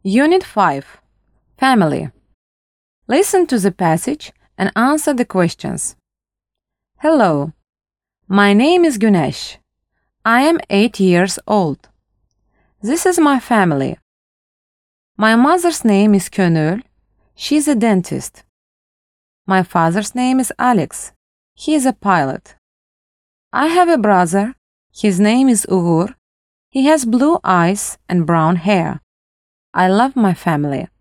Unit 5. Family. Listen to the passage and answer the questions. Hello. My name is Güneş. I am 8 years old. This is my family. My mother's name is Könül. She's a dentist. My father's name is Alex. He is a pilot. I have a brother. His name is Uğur. He has blue eyes and brown hair. I love my family.